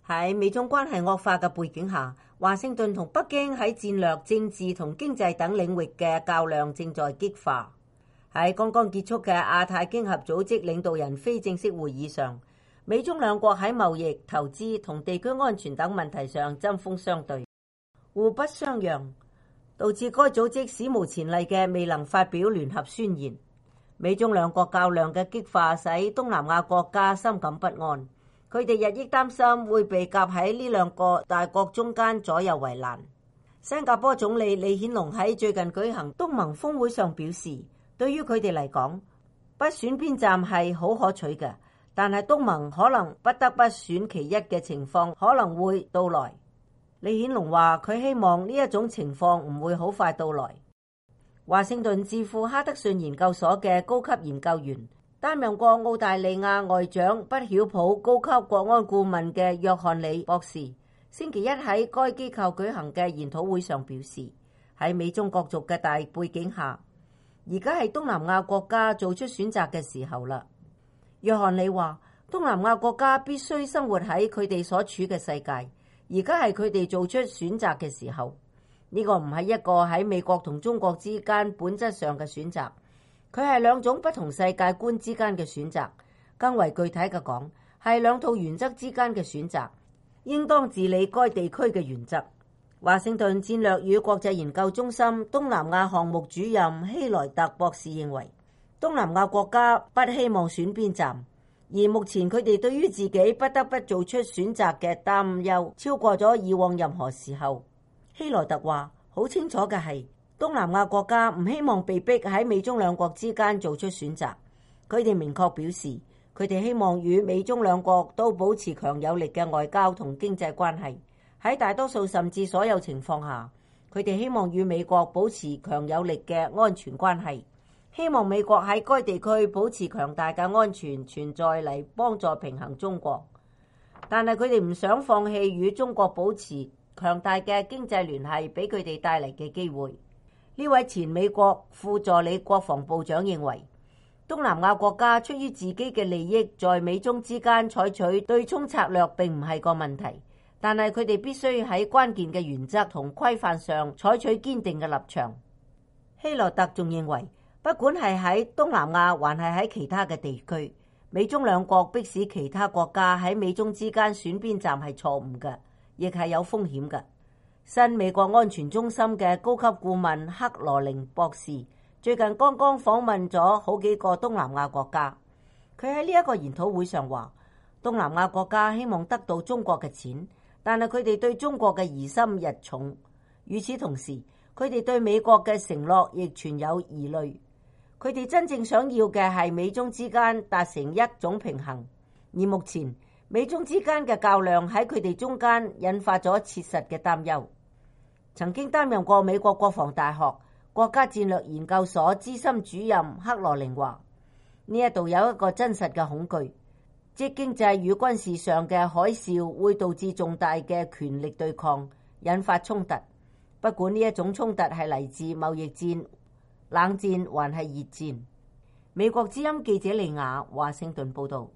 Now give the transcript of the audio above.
喺美中關係惡化嘅背景下，華盛頓同北京喺戰略、政治同經濟等領域嘅較量正在激化。喺剛剛結束嘅亞太經合組織領導人非正式會議上，美中兩國喺貿易、投資同地區安全等問題上針鋒相對，互不相讓，導致該組織史無前例嘅未能發表聯合宣言。美中兩國較量嘅激化使東南亞國家深感不安，佢哋日益擔心會被夾喺呢兩個大國中間左右為難。新加坡總理李顯龍喺最近舉行東盟峰會上表示，對於佢哋嚟講，不選邊站係好可取嘅，但係東盟可能不得不選其一嘅情況可能會到來。李顯龍話佢希望呢一種情況唔會好快到來。華盛頓智庫哈德遜研究所嘅高級研究員、擔任過澳大利亞外長不曉普高級國安顧問嘅約翰里博士，星期一喺該機構舉行嘅研討會上表示，喺美中角逐嘅大背景下，而家係東南亞國家做出選擇嘅時候啦。約翰里話，東南亞國家必須生活喺佢哋所處嘅世界，而家係佢哋做出選擇嘅時候。呢個唔係一個喺美國同中國之間本質上嘅選擇，佢係兩種不同世界觀之間嘅選擇，更為具體嘅講，係兩套原則之間嘅選擇，應當治理該地區嘅原則。華盛頓戰略與國際研究中心東南亞項目主任希萊特博士認為，東南亞國家不希望選邊站，而目前佢哋對於自己不得不做出選擇嘅擔憂超過咗以往任何時候。希萊特話，好清楚嘅係，東南亞國家唔希望被逼喺美中兩國之間做出選擇。佢哋明確表示，佢哋希望與美中兩國都保持強有力嘅外交同經濟關係。喺大多數甚至所有情況下，佢哋希望與美國保持強有力嘅安全關係，希望美國喺該地區保持強大嘅安全存在嚟幫助平衡中國。但係佢哋唔想放棄與中國保持強大嘅經濟聯繫俾佢哋帶嚟嘅機會。呢位前美國副助理國防部長認為，東南亞國家出於自己嘅利益，在美中之間採取對沖策略並唔係個問題，但係佢哋必須喺關鍵嘅原則同規範上採取堅定嘅立場。希萊特仲認為，不管係喺東南亞還係喺其他嘅地區，美中兩國迫使其他國家喺美中之間選邊站係錯誤嘅，亦係有風險嘅。新美國安全中心嘅高級顧問克羅寧博士最近剛剛訪問咗好幾個東南亞國家，佢喺呢一個研討會上話，東南亞國家希望得到中國嘅錢，但係佢哋對中國嘅疑心日重。與此同時，佢哋對美國嘅承諾亦存有疑慮。佢哋真正想要嘅係美中之間達成一種平衡，而目前美中之間嘅較量喺佢哋中間引發咗切實嘅擔憂。曾經擔任過美國國防大學國家戰略研究所資深主任克羅寧話，呢一度有一個真實嘅恐懼，即經濟與軍事上嘅海嘯會導致重大嘅權力對抗，引發衝突。不管呢一種衝突係嚟自貿易戰、冷戰還係熱戰。美國之音記者利亞華盛頓報道。